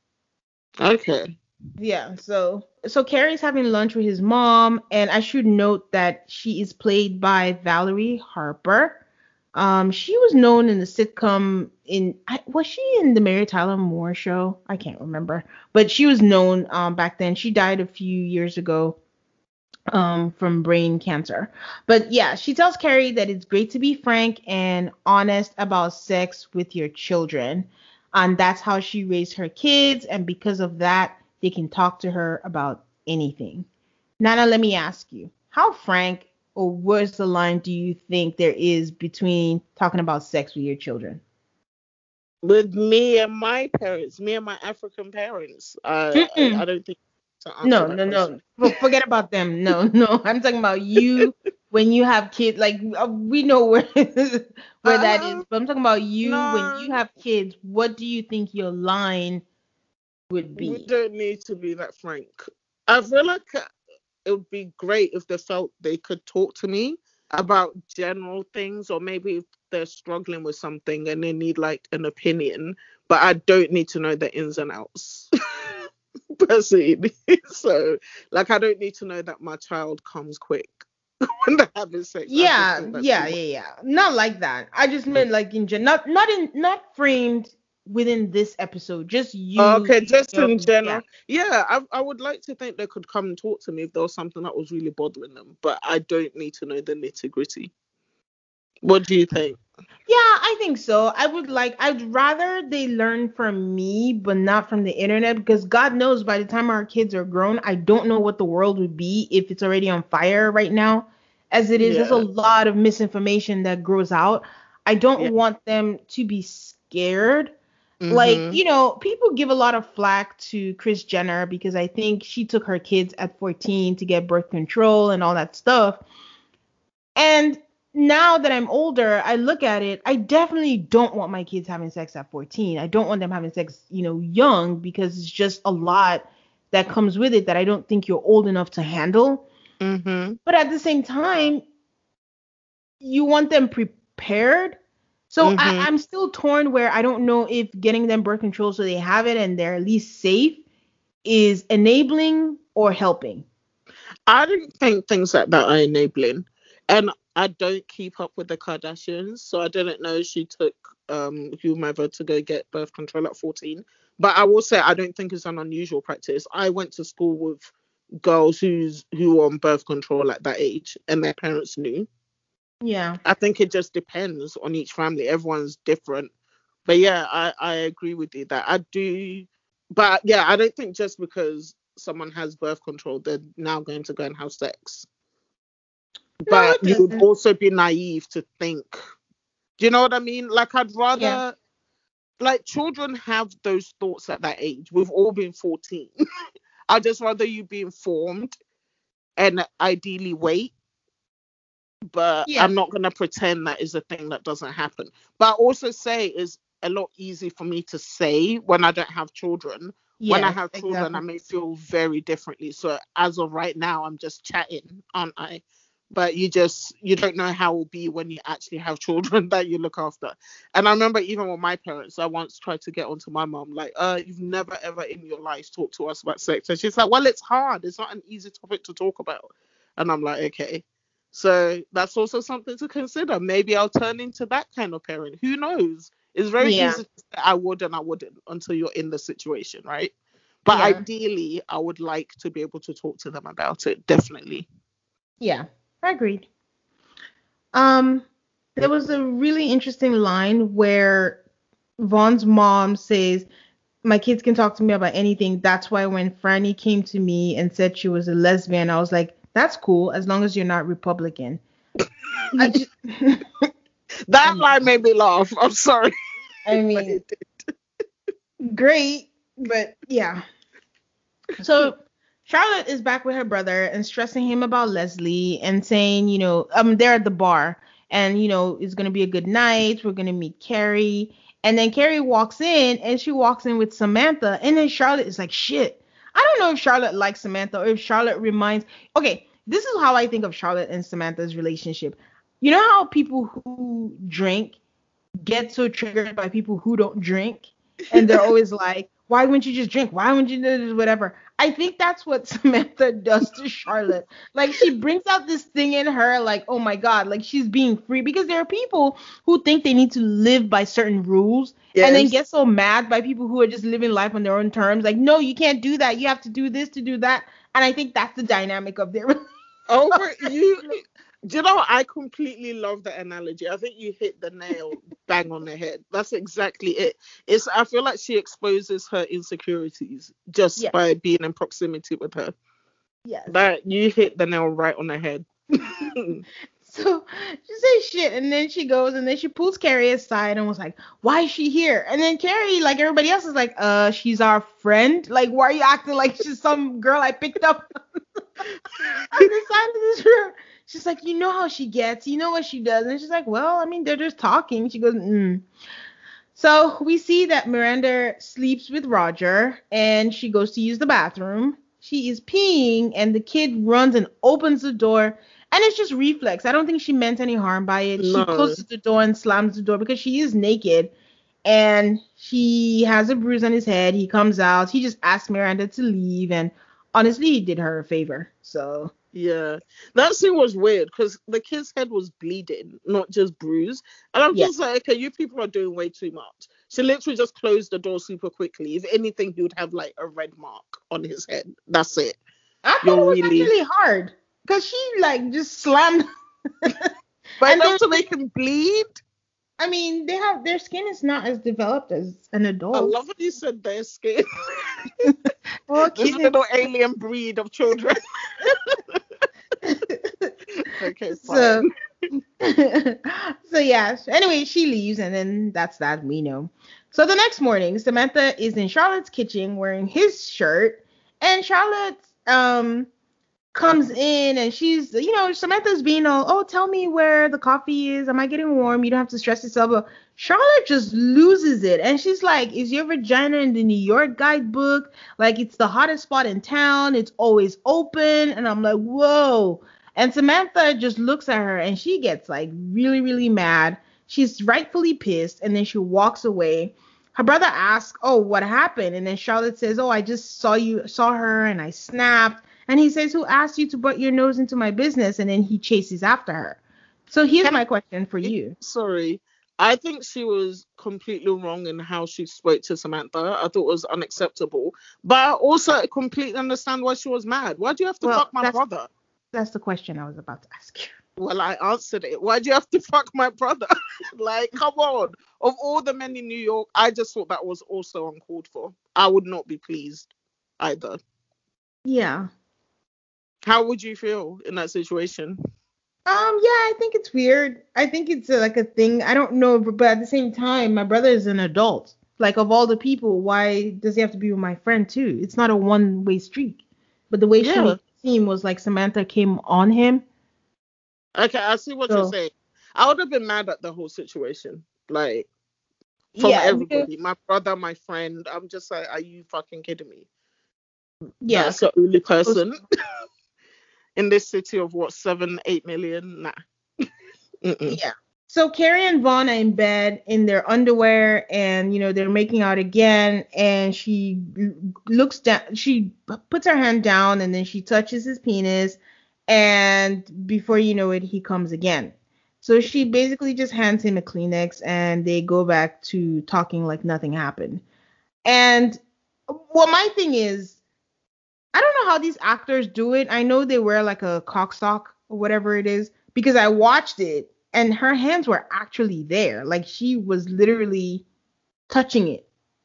Okay. Yeah, so so Carrie's having lunch with his mom, and I should note that she is played by Valerie Harper. Um, she was known in the sitcom in was she in the Mary Tyler Moore Show? I can't remember, but she was known um back then. She died a few years ago um from brain cancer. But yeah, she tells Carrie that it's great to be frank and honest about sex with your children, and that's how she raised her kids, and because of that, they can talk to her about anything. Nana, let me ask you, how frank or where's the line do you think there is between talking about sex with your children? With me and my parents, me and my African parents, uh, I, I don't think. No, no, question. no. Forget about them. No, no. I'm talking about you when you have kids. Like, we know where where uh, that is, but I'm talking about you no. when you have kids. What do you think your line would be? We don't need to be that frank. I feel like it would be great if they felt they could talk to me about general things, or maybe if they're struggling with something and they need like an opinion, but I don't need to know the ins and outs. Personally. So like, I don't need to know that my child comes quick when they're having sex. Yeah, yeah, yeah, yeah. Not like that. I just meant like in general, not not in not framed within this episode, just you. Okay, just in general. Yeah, yeah I, I would like to think they could come and talk to me if there was something that was really bothering them, but I don't need to know the nitty gritty. What do you think? Yeah, I think so. I would like, I'd rather they learn from me, but not from the internet, because God knows by the time our kids are grown, I don't know what the world would be if it's already on fire right now. As it is, there's a Yeah, lot of misinformation that grows out. I yeah. don't want them to be scared. Like, Mhm. you know, people give a lot of flack to Kris Jenner because I think she took her kids at fourteen to get birth control and all that stuff. And now that I'm older, I look at it, I definitely don't want my kids having sex at fourteen. I don't want them having sex, you know, young, because it's just a lot that comes with it that I don't think you're old enough to handle. Mhm. But at the same time, you want them prepared. So I, Mhm. I'm still torn where I don't know if getting them birth control so they have it and they're at least safe is enabling or helping. I don't think things like that are enabling, and I don't keep up with the Kardashians, so I didn't know she took um whomever to go get birth control at fourteen. But I will say I don't think it's an unusual practice. I went to school with girls who's who were on birth control at that age, and their parents knew. Yeah. I think it just depends on each family. Everyone's different. But yeah, I, I agree with you that I do. But yeah, I don't think just because someone has birth control, they're now going to go and have sex. No, But it you would doesn't. also be naive to think. Do you know what I mean? Like, I'd Yeah. rather, like, children have those thoughts at that age. We've all been fourteen. I'd just rather you be informed and ideally wait, but Yeah. I'm not going to pretend that is a thing that doesn't happen. But I also say it's a lot easier for me to say when I don't have children. When I Yes, have children, I exactly. may feel very differently. So as of right now, I'm just chatting, aren't I? But you just you don't know how it will be when you actually have children that you look after. And I remember even with my parents, I once tried to get onto my mom, like, uh, you've never ever in your life talked to us about sex. And she's like, well, it's hard. It's not an easy topic to talk about. And I'm like, okay. So that's also something to consider. Maybe I'll turn into that kind of parent. Who knows? It's very Yeah. easy to say I would and I wouldn't until you're in the situation, right? But Yeah. ideally, I would like to be able to talk to them about it. Definitely. Yeah. I agreed. Um, there was a really interesting line where Vaughn's mom says, "My kids can talk to me about anything. That's why when Franny came to me and said she was a lesbian, I was like, that's cool as long as you're not Republican." I just, I That mean, line made me laugh. I'm sorry, I but mean, it did. great, but yeah. So Charlotte is back with her brother and stressing him about Leslie and saying, you know, um, they're at the bar and, you know, it's going to be a good night. We're going to meet Carrie. And then Carrie walks in and she walks in with Samantha. And then Charlotte is like, shit. I don't know if Charlotte likes Samantha or if Charlotte reminds. Okay, this is how I think of Charlotte and Samantha's relationship. You know how people who drink get so triggered by people who don't drink and they're always like, why wouldn't you just drink, why wouldn't you do this, whatever. I think that's what Samantha does to Charlotte. Like, she brings out this thing in her, like, oh my god, like she's being free, because there are people who think they need to live by certain rules and then Yes. get so mad by people who are just living life on their own terms, like, no, you can't do that, you have to do this to do that. And I think that's the dynamic of their Oh, but you, do you know what? I completely love that analogy. I think you hit the nail bang on the head. That's exactly it. It's, I feel like she exposes her insecurities just yes, by being in proximity with her. yes. That you hit the nail right on the head. So she says shit, and then she goes, and then she pulls Carrie aside and was like, "Why is she here?" And then Carrie, like everybody else, is like, "Uh, she's our friend. Like, why are you acting like she's some girl I picked up on the side of this room?" She's like, "You know how she gets. You know what she does." And she's like, "Well, I mean, they're just talking." She goes, "Hmm." So we see that Miranda sleeps with Roger, and she goes to use the bathroom. She is peeing, and the kid runs and opens the door, and it's just reflex. I don't think she meant any harm by it. She No. closes the door and slams the door because she is naked, and he has a bruise on his head. He comes out. He just asks Miranda to leave, and honestly, he did her a favor. So Yeah. That scene was weird because the kid's head was bleeding, not just bruised. And I'm yeah, just like, okay, you people are doing way too much. She literally just closed the door super quickly. If anything, he would have like a red mark on his head. That's it. I thought You're it was really. actually hard because she like just slammed, But and enough then to make him bleed? I mean, they have their skin is not as developed as an I adult. love when you said their skin. Well, This kittens. little alien breed of children. Okay, So, fine. so yeah. So anyway, she leaves, and then that's that. We know. So the next morning, Samantha is in Charlotte's kitchen wearing his shirt, and Charlotte um comes in, and she's, you know, Samantha's being all, oh, tell me where the coffee is. Am I getting warm? You don't have to stress yourself. But Charlotte just loses it, and she's like, is your vagina in the New York guidebook? Like, it's the hottest spot in town. It's always open. And I'm like, whoa. And Samantha just looks at her, and she gets like really, really mad. She's rightfully pissed, and then she walks away. Her brother asks, oh, what happened? And then Charlotte says, oh, I just saw you, saw her, and I snapped. And he says, who asked you to butt your nose into my business? And then he chases after her. So here's Can my question for you. Sorry. I think she was completely wrong in how she spoke to Samantha. I thought it was unacceptable. But I also completely understand why she was mad. Why do you have to Well, fuck my that's brother? that's the question I was about to ask you. Well, I answered it. Why do you have to fuck my brother? Like, come on. Of all the men in New York, I just thought that was also uncalled for. I would not be pleased either. Yeah. How would you feel in that situation? Um, yeah, I think it's weird. I think it's uh, like a thing. I don't know, but at the same time, my brother is an adult. Like, of all the people, why does he have to be with my friend too? It's not a one-way street. But the way she Yeah. made it seem was like Samantha came on him. Okay, I see what So- you're saying. I would have been mad at the whole situation. Like, from Yeah, everybody. My brother, my friend. I'm just like, are you fucking kidding me? yeah. That's the only person in this city of what, seven, eight million? Nah. Mm-mm. Yeah. So Carrie and Vaughn are in bed in their underwear, and you know they're making out again. And she looks down. She puts her hand down, and then she touches his penis. And before you know it, he comes again. So she basically just hands him a Kleenex, and they go back to talking like nothing happened. And well, my thing is, I don't know how these actors do it. I know they wear like a cock sock or whatever it is, because I watched it and her hands were actually there. Like, she was literally touching it.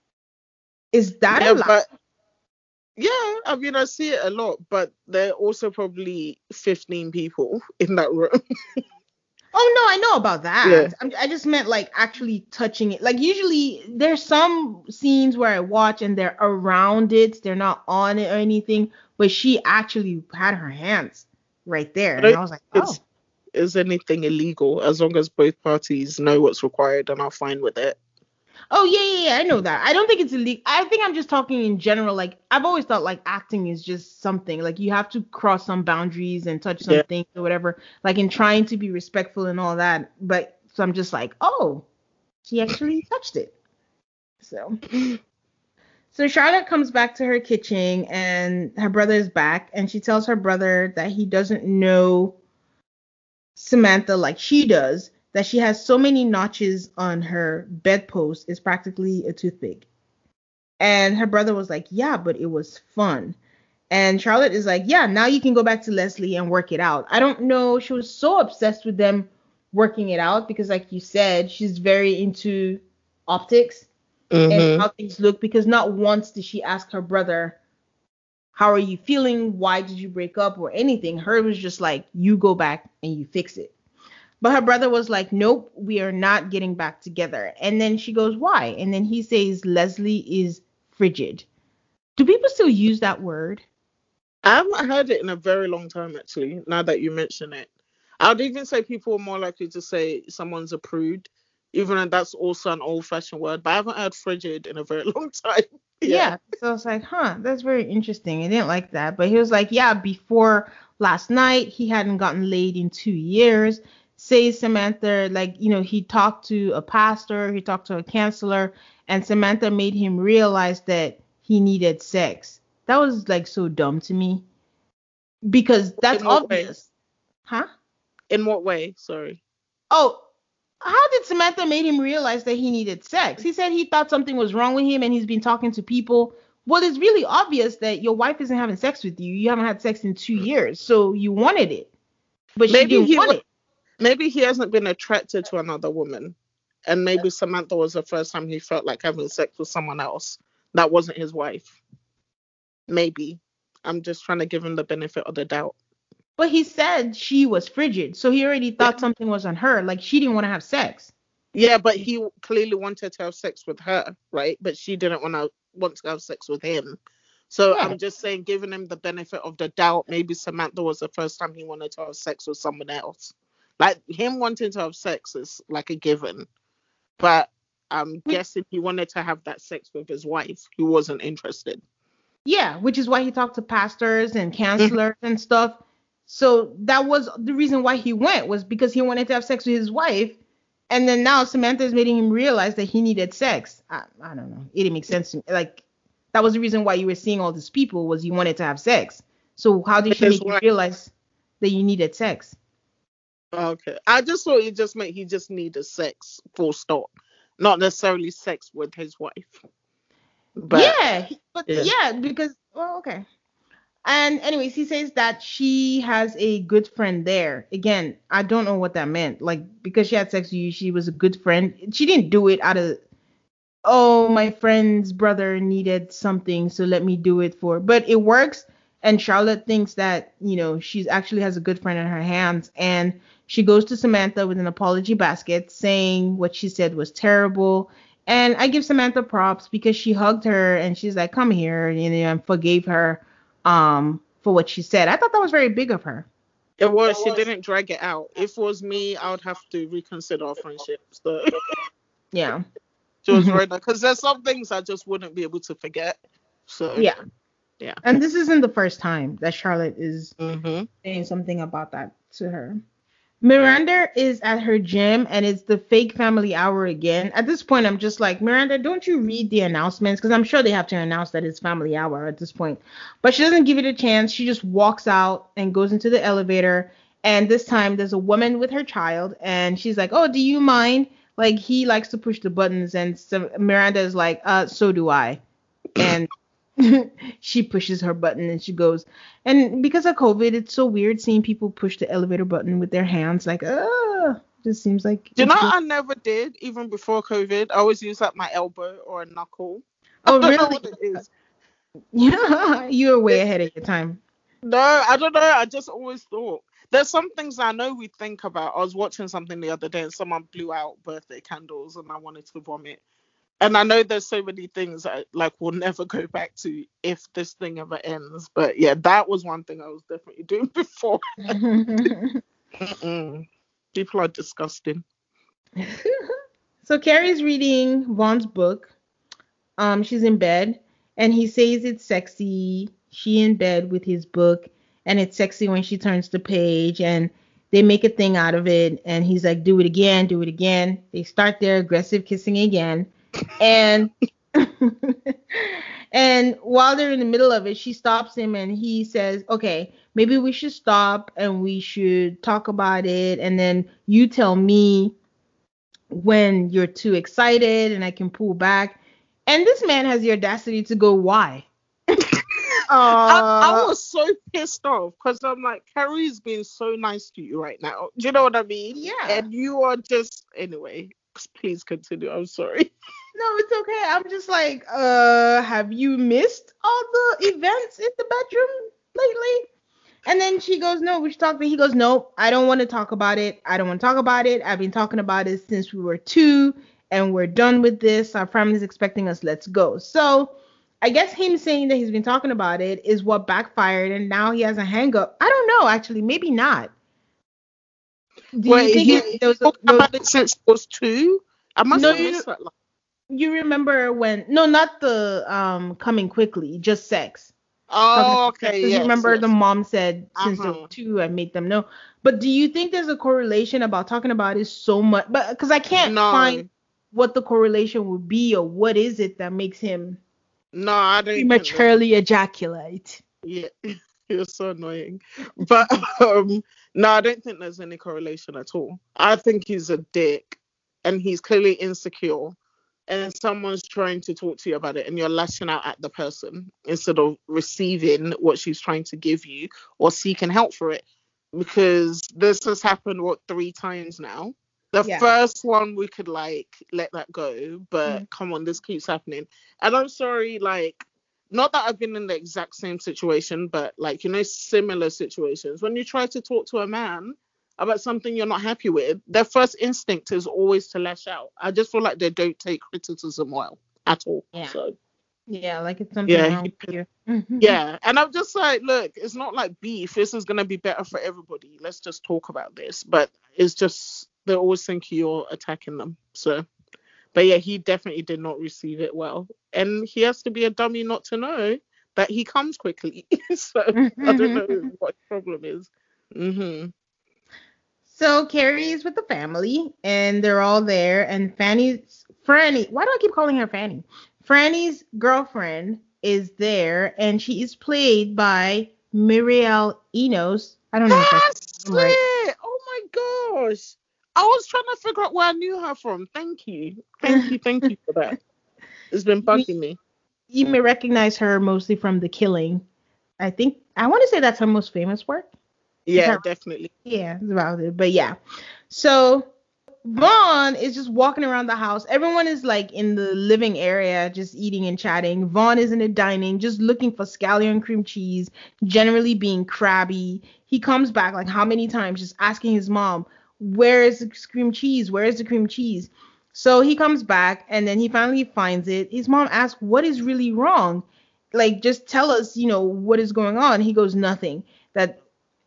Is that Yeah, allowed? but yeah, I mean, I see it a lot, but there are also probably fifteen people in that room. Oh, no, I know about that. Yeah. I'm, I just meant like actually touching it. Like, usually there's some scenes where I watch and they're around it. They're not on it or anything. But she actually had her hands right there. And I was like, oh. It's, is anything illegal as long as both parties know what's required and are fine with it? Oh, yeah, yeah, yeah, I know that. I don't think it's illegal. I think I'm just talking in general. Like, I've always thought, like, acting is just something. Like, you have to cross some boundaries and touch some Yeah. things or whatever. Like, in trying to be respectful and all that. But, so I'm just like, oh, she actually touched it. So. So Charlotte comes back to her kitchen, and her brother is back. And she tells her brother that he doesn't know Samantha like she does. That she has so many notches on her bedpost is practically a toothpick. And her brother was like, yeah, but it was fun. And Charlotte is like, yeah, now you can go back to Leslie and work it out. I don't know. She was so obsessed with them working it out because, like you said, she's very into optics Mhm. and how things look, because not once did she ask her brother, how are you feeling? Why did you break up or anything? Her was just like, you go back and you fix it. But her brother was like, nope, we are not getting back together. And then she goes, why? And then he says, Leslie is frigid. Do people still use that word? I haven't heard it in a very long time, actually, now that you mention it. I would even say people are more likely to say someone's a prude, even though that's also an old-fashioned word. But I haven't heard frigid in a very long time. Yeah. Yeah. So I was like, huh, that's very interesting. I didn't like that. But he was like, yeah, before last night, he hadn't gotten laid in two years. Says Samantha, like, you know, he talked to a pastor, he talked to a counselor, and Samantha made him realize that he needed sex. That was like so dumb to me. Because that's In what way? obvious. Huh? In what way? Sorry. Oh, how did Samantha made him realize that he needed sex? He said he thought something was wrong with him and he's been talking to people. Well, it's really obvious that your wife isn't having sex with you. You haven't had sex in two years. So you wanted it. But Maybe she didn't he want wa- it. Maybe he hasn't been attracted to another woman. and maybe Samantha was the first time he felt like having sex with someone else that wasn't his wife. Maybe. I'm just trying to give him the benefit of the doubt. But he said she was frigid, so he already thought Yeah. something was on her. Like she didn't want to have sex. Yeah, but he clearly wanted to have sex with her, right? But she didn't want to want to have sex with him. So Yeah. I'm just saying, giving him the benefit of the doubt, maybe Samantha was the first time he wanted to have sex with someone else. Like him wanting to have sex is like a given. But I'm Which, guessing he wanted to have that sex with his wife. He wasn't interested. yeah, which is why he talked to pastors and Mhm. counselors and stuff. So that was the reason why he went, was because he wanted to have sex with his wife. And then now Samantha's making him realize that he needed sex. I, I don't know. It didn't make sense to me. Like, that was the reason why you were seeing all these people, was you wanted to have sex. So how did she His make you wife. realize that you needed sex? Okay. I just thought it just meant he just needed sex, full stop. Not necessarily sex with his wife. But yeah, he- but yeah. yeah, because, well, okay. And anyways, he says that she has a good friend there. Again, I don't know what that meant. Like, because she had sex with you, she was a good friend. She didn't do it out of, oh, my friend's brother needed something, so let me do it for. But it works. And Charlotte thinks that, you know, she actually has a good friend in her hands. And she goes to Samantha with an apology basket saying what she said was terrible. And I give Samantha props because she hugged her and she's like, come here, you know, and forgave her um for what she said. I thought that was very big of her. It was. She didn't drag it out. If it was me, I would have to reconsider our friendship. So Yeah. she was right there. Because there's some things I just wouldn't be able to forget. So Yeah. yeah. And this isn't the first time that Charlotte is Mm-hmm. saying something about that to her. Miranda is at her gym and it's the fake family hour again. At this point, I'm just like, Miranda, don't you read the announcements? Because I'm sure they have to announce that it's family hour at this point. But she doesn't give it a chance. She just walks out and goes into the elevator. And this time, there's a woman with her child. And she's like, oh, do you mind? Like, he likes to push the buttons. And so Miranda is like, uh, so do I. And she pushes her button and she goes. And because of COVID, it's so weird seeing people push the elevator button with their hands. Like, uh, just seems like. Do you it's know just- I never did, even before COVID? I always use like my elbow or a knuckle. Oh, I don't know really? what it is. Yeah, you were way ahead of your time. No, I don't know. I just always thought. There's some things I know we think about. I was watching something the other day and someone blew out birthday candles and I wanted to vomit. And I know there's so many things that like we'll never go back to if this thing ever ends. But yeah, that was one thing I was definitely doing before. Mm-mm. People are disgusting. So Carrie's reading Vaughn's book. Um, she's in bed, and he says it's sexy. She in bed with his book, and it's sexy when she turns the page, and they make a thing out of it. And he's like, "Do it again, do it again." They start their aggressive kissing again, and and while they're in the middle of it, she stops him, and he says, "Okay, maybe we should stop, and we should talk about it, and then you tell me when you're too excited, and I can pull back." And this man has the audacity to go, why? I, I Uh, was so pissed off because I'm like, Carrie's being so nice to you right now. Do you know what I mean? Yeah. And you are just, anyway, please continue. I'm sorry. No, it's okay. I'm just like, uh, have you missed all the events in the bedroom lately? And then she goes, no, we should talk. But he goes, no, I don't want to talk about it. I don't want to talk about it. I've been talking about it since we were two, and we're done with this. Our family's expecting us. Let's go. So I guess him saying that he's been talking about it is what backfired, and now he has a hang up. I don't know, actually. Maybe not. Do Wait, you think he, it, there was, talked there was about it since he was two? I must no, have you, missed that. Line. you remember when, no, not the um coming quickly, just sex. Oh, okay. Because Yes, you remember yes. the mom said since Uh-huh. there were two, I made them know. But do you think there's a correlation about talking about it so much? But because I can't No. find what the correlation would be, or what is it that makes him No, I don't think prematurely ejaculate. Yeah, you're so annoying. But um, no, I don't think there's any correlation at all. I think he's a dick and he's clearly insecure. And someone's trying to talk to you about it and you're lashing out at the person instead of receiving what she's trying to give you or seeking help for it. Because this has happened, what, three times now? The Yeah. first one we could like let that go, but Mm. come on, this keeps happening. And I'm sorry, like, not that I've been in the exact same situation, but like, you know, similar situations. When you try to talk to a man about something you're not happy with, their first instinct is always to lash out. I just feel like they don't take criticism well at all. Yeah. So Yeah, like it's something yeah, wrong he, with you. Mhm. yeah. And I'm just like, look, it's not like beef. This is gonna be better for everybody. Let's just talk about this. But it's just they always think you're attacking them. So but yeah, he definitely did not receive it well. And he has to be a dummy not to know that he comes quickly. So I don't know what his problem is. Hmm. So Carrie is with the family, and they're all there. And Fanny's Franny. Why do I keep calling her Fanny? Franny's girlfriend is there, and she is played by Miriel Enos. I don't know if I said That's her name right. it. Oh my gosh. I was trying to figure out where I knew her from. Thank you. Thank you. Thank you for that. It's been You, bugging me. you may recognize her mostly from The Killing. I think I want to say that's her most famous work. Is that Yeah, right? definitely. Yeah, it's about it. But yeah. So Vaughn is just walking around the house. Everyone is like in the living area, just eating and chatting. Vaughn is in the dining, just looking for scallion cream cheese, generally being crabby. He comes back like how many times, just asking his mom, where is the cream cheese? Where is the cream cheese? So he comes back and then he finally finds it. His mom asks, what is really wrong? Like, just tell us, you know, what is going on. He goes, nothing. That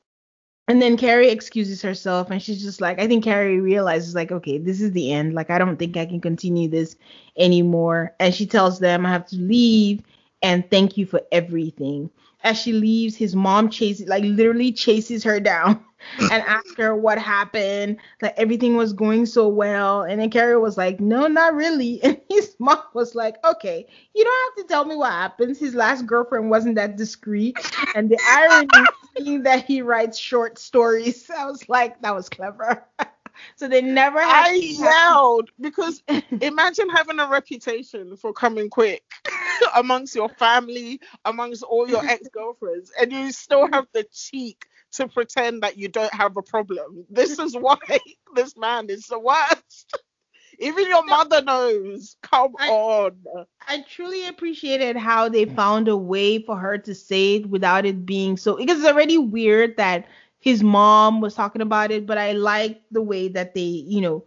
and then Carrie excuses herself and she's just like, I think Carrie realizes, like, okay, this is the end. Like, I don't think I can continue this anymore. And she tells them, I have to leave and thank you for everything. As she leaves, his mom chases, like, literally chases her down and asks her what happened. Like, everything was going so well. And then Carrie was like, no, not really. And his mom was like, okay, you don't have to tell me what happens. His last girlfriend wasn't that discreet. And the irony being that he writes short stories, I was like, that was clever. So they never had. I yelled because imagine having a reputation for coming quick amongst your family, amongst all your ex-girlfriends, and you still have the cheek to pretend that you don't have a problem. This is why this man is the worst. Even your mother knows. Come I, on. I truly appreciated how they found a way for her to say it without it being so, because it's already weird that his mom was talking about it, but I like the way that they, you know,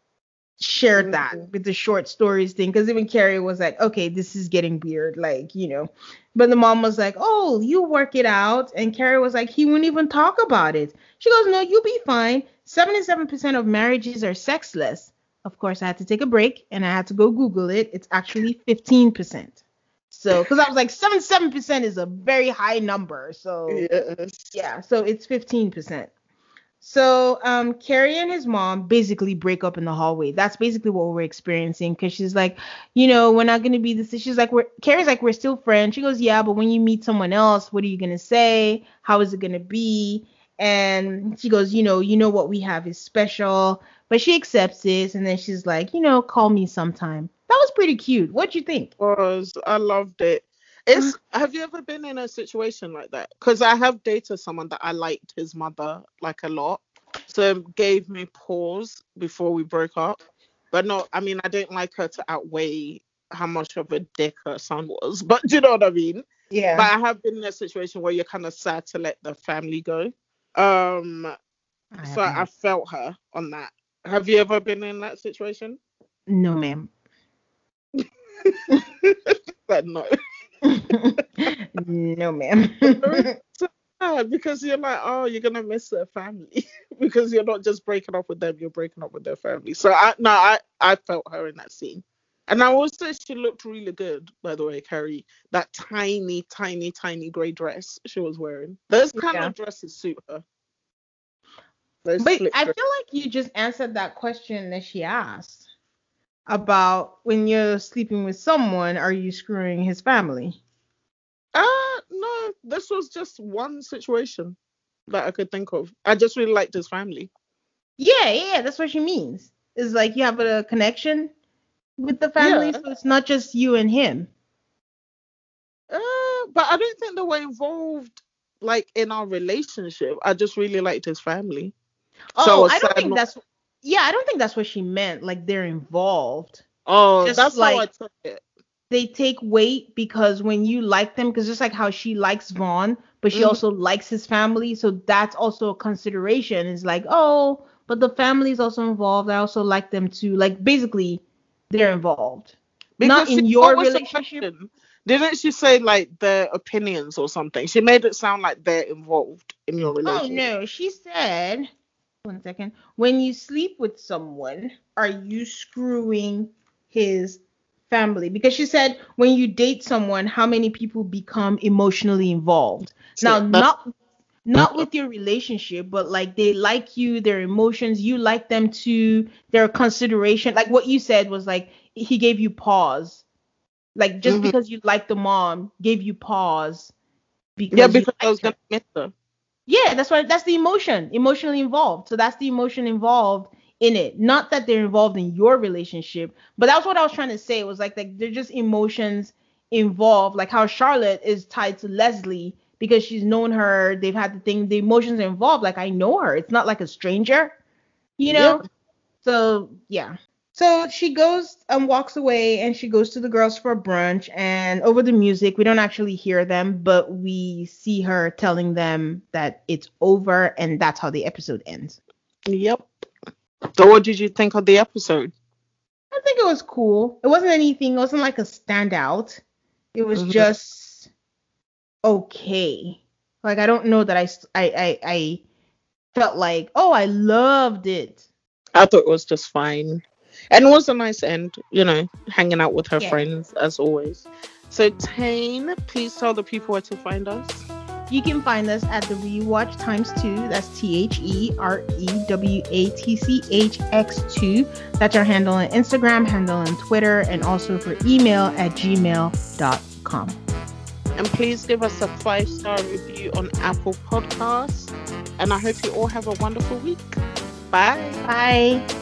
shared that Mhm. with the short stories thing, because even Carrie was like, okay, this is getting weird, like, you know, but the mom was like, oh, you work it out, and Carrie was like, he wouldn't even talk about it. She goes, no, you'll be fine. seventy-seven percent of marriages are sexless. Of course, I had to take a break and I had to go Google it. It's actually fifteen percent. So, because I was like, seventy-seven percent is a very high number. So, Yes. yeah, so it's fifteen percent. So, um, Carrie and his mom basically break up in the hallway. That's basically what we're experiencing, because she's like, you know, we're not gonna be this. She's like, we're Carrie's like, we're still friends. She goes, yeah, but when you meet someone else, what are you gonna say? How is it gonna be? And she goes, you know, you know what we have is special. But she accepts this, and then she's like, you know, call me sometime. That was pretty cute. What'd you think? Was I loved it. It's have you ever been in a situation like that? Because I have dated someone that I liked his mother like a lot. So it gave me pause before we broke up. But no, I mean I didn't like her to outweigh how much of a dick her son was. But do you know what I mean? But Yeah, I have been in a situation where you're kind of sad to let the family go. Um, I so have I not. felt her on that. Have you ever been in that situation? No, ma'am. But no. No, ma'am. So sad because you're like, oh, you're gonna miss their family because you're not just breaking up with them, you're breaking up with their family. So I no, I I felt her in that scene, and I will say she looked really good, by the way, Carrie. That tiny, tiny, tiny grey dress she was wearing. Those kind Yeah. of dresses suit her. Those But slip I dresses. feel like you just answered that question that she asked about when you're sleeping with someone, are you screwing his family? Uh no, this was just one situation that I could think of. I just really liked his family. Yeah, yeah, that's what she means. It's like you have a connection with the family, Yeah. so it's not just you and him. Uh, but I don't think they were involved like in our relationship. I just really liked his family. So I Oh, was I don't sad think not. that's. Yeah, I don't think that's what she meant. Like they're involved. Oh, Just that's how I like took it. they take weight because when you like them, because just like how she likes Vaughn, but she Mhm. also likes his family, so that's also a consideration. It's like, oh, but the family is also involved. I also like them too. Like basically, they're involved. Not Because she, in what your was the relationship. question? Didn't she say like their opinions or something? She made it sound like they're involved in your Oh relationship. no, she said, one second. When you sleep with someone, are you screwing his family? Because she said when you date someone, how many people become emotionally involved? Now, True. That's not not with your relationship, but like they like you, their emotions, you like them too, their consideration. Like what you said was like he gave you pause. Like just hmm because you like the mom gave you pause yeah, because you because I was liked gonna her. miss her. Yeah, that's why that's the emotion, emotionally involved. So that's the emotion involved in it. Not that they're involved in your relationship, but that's what I was trying to say. It was like like they're just emotions involved, like how Charlotte is tied to Leslie because she's known her, they've had the thing, the emotions are involved. Like I know her. It's not like a stranger, you Yeah. know? So yeah. So she goes and walks away and she goes to the girls for brunch and over the music, we don't actually hear them, but we see her telling them that it's over and that's how the episode ends. Yep. So what did you think of the episode? I think it was cool. It wasn't anything, it wasn't like a standout. It was hmm just okay. Like I don't know that I s- I I, I felt like, "Oh, I loved it." I thought it was just fine. And it was a nice end, you know, hanging out with her Yeah. friends as always. So Tane, please tell the people where to find us. You can find us at the Rewatch times two. That's T H E R E W A T C H X two. That's our handle on Instagram, handle on Twitter, and also for email at gmail dot com. And please give us a five star review on Apple Podcasts. And I hope you all have a wonderful week. Bye. Bye.